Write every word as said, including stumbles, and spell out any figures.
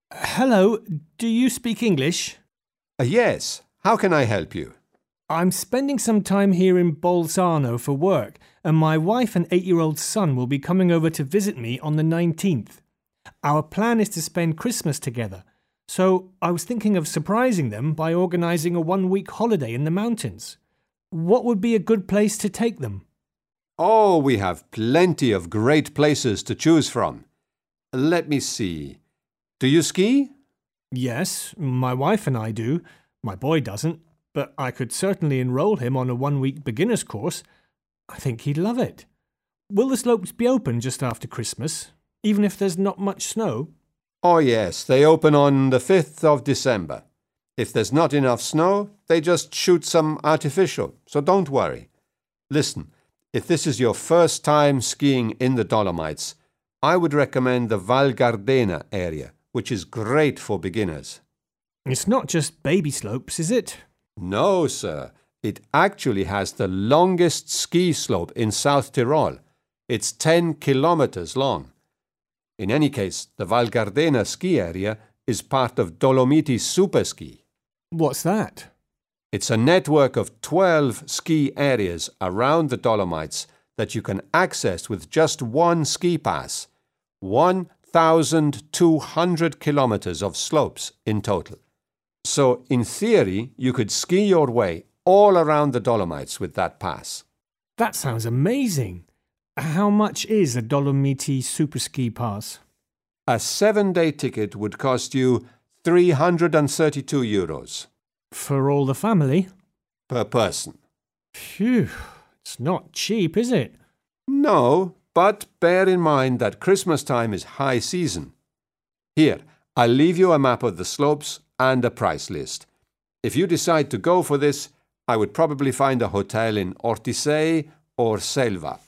Hello, do you speak English? Uh, yes, how can I help you? I'm spending some time here in Bolzano for work, and my wife and eight-year-old son will be coming over to visit me on the nineteenth. Our plan is to spend Christmas together, so I was thinking of surprising them by organising a one-week holiday in the mountains. What would be a good place to take them? Oh, we have plenty of great places to choose from. Let me see. Do you ski? Yes, my wife and I do. My boy doesn't, but I could certainly enrol him on a one-week beginner's course. I think he'd love it. Will the slopes be open just after Christmas, even if there's not much snow? Oh, yes, they open on the fifth of December. If there's not enough snow, they just shoot some artificial, so don't worry. Listen, if this is your first time skiing in the Dolomites, I would recommend the Val Gardena area, which is great for beginners. It's not just baby slopes, is it? No, sir. It actually has the longest ski slope in South Tyrol. It's ten kilometers long. In any case, the Val Gardena ski area is part of Dolomiti Superski. What's that? It's a network of twelve ski areas around the Dolomites that you can access with just one ski pass. one thousand two hundred kilometers of slopes in total. So, in theory, you could ski your way all around the Dolomites with that pass. That sounds amazing. How much is a Dolomiti Superski pass? A seven-day ticket would cost you three hundred thirty-two euros. For all the family? Per person. Phew, it's not cheap, is it? No, but bear in mind that Christmas time is high season. Here, I'll leave you a map of the slopes and a price list. If you decide to go for this, I would probably find a hotel in Ortisei or Selva.